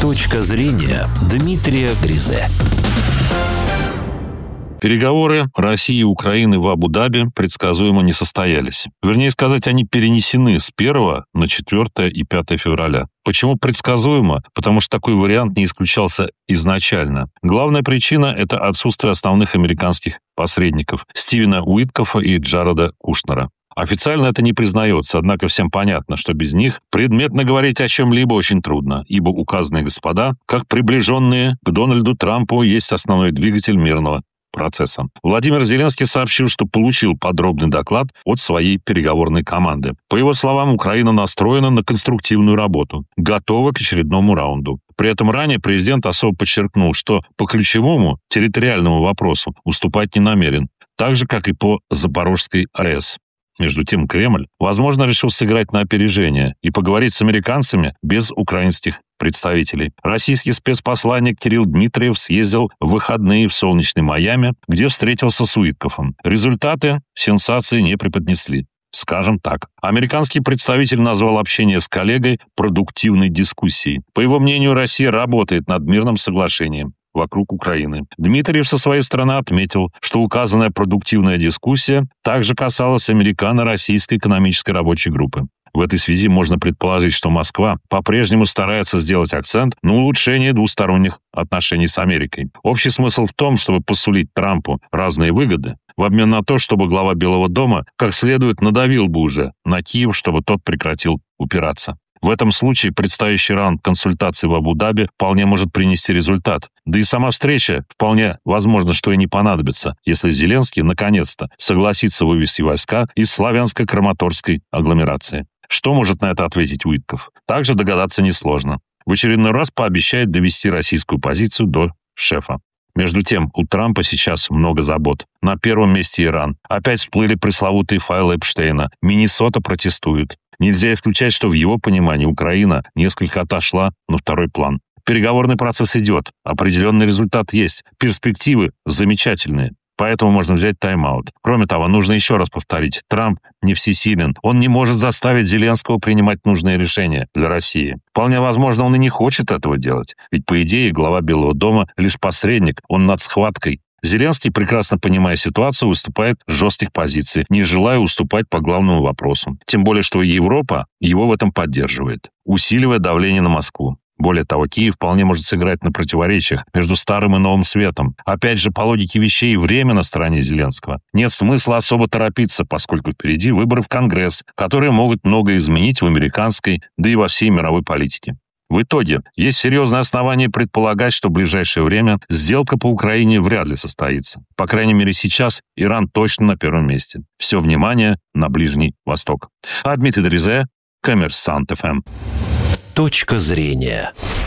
Точка зрения Дмитрия Гризе. Переговоры России и Украины в Абу-Даби предсказуемо не состоялись. Вернее сказать, они перенесены с 1 на 4 и 5 февраля. Почему предсказуемо? Потому что такой вариант не исключался изначально. Главная причина – это отсутствие основных американских посредников Стивена Уиткофа и Джареда Кушнера. Официально это не признается, однако всем понятно, что без них предметно говорить о чем-либо очень трудно, ибо указанные господа, как приближенные к Дональду Трампу, есть основной двигатель мирного процесса. Владимир Зеленский сообщил, что получил подробный доклад от своей переговорной команды. По его словам, Украина настроена на конструктивную работу, готова к очередному раунду. При этом ранее президент особо подчеркнул, что по ключевому территориальному вопросу уступать не намерен, так же, как и по Запорожской АЭС. Между тем, Кремль, возможно, решил сыграть на опережение и поговорить с американцами без украинских представителей. Российский спецпосланник Кирилл Дмитриев съездил в выходные в солнечный Майами, где встретился с Уиткофом. Результаты сенсации не преподнесли. Скажем так, американский представитель назвал общение с коллегой продуктивной дискуссией. По его мнению, Россия работает над мирным соглашением вокруг Украины. Дмитриев со своей стороны отметил, что указанная продуктивная дискуссия также касалась американо-российской экономической рабочей группы. В этой связи можно предположить, что Москва по-прежнему старается сделать акцент на улучшение двусторонних отношений с Америкой. Общий смысл в том, чтобы посулить Трампу разные выгоды, в обмен на то, чтобы глава Белого дома как следует надавил бы уже на Киев, чтобы тот прекратил упираться. В этом случае предстоящий раунд консультаций в Абу-Даби вполне может принести результат. Да и сама встреча вполне возможно, что и не понадобится, если Зеленский наконец-то согласится вывести войска из славянско-краматорской агломерации. Что может на это ответить Уиткоф? Также догадаться несложно. В очередной раз пообещает довести российскую позицию до шефа. Между тем, у Трампа сейчас много забот. На первом месте Иран. Опять всплыли пресловутые файлы Эпштейна. Миннесота протестует. Нельзя исключать, что в его понимании Украина несколько отошла на второй план. Переговорный процесс идет. Определенный результат есть. Перспективы замечательные. Поэтому можно взять тайм-аут. Кроме того, нужно еще раз повторить. Трамп не всесилен. Он не может заставить Зеленского принимать нужные решения для России. Вполне возможно, он и не хочет этого делать. Ведь, по идее, глава Белого дома лишь посредник. Он над схваткой. Зеленский, прекрасно понимая ситуацию, выступает с жестких позиций, не желая уступать по главному вопросу. Тем более, что Европа его в этом поддерживает, усиливая давление на Москву. Более того, Киев вполне может сыграть на противоречиях между старым и новым светом. Опять же, по логике вещей, время на стороне Зеленского. Нет смысла особо торопиться, поскольку впереди выборы в Конгресс, которые могут многое изменить в американской, да и во всей мировой политике. В итоге, есть серьезное основание предполагать, что в ближайшее время сделка по Украине вряд ли состоится. По крайней мере, сейчас Иран точно на первом месте. Все внимание на Ближний Восток. А Дмитрий Гризе, Коммерсант ФМ. Точка зрения.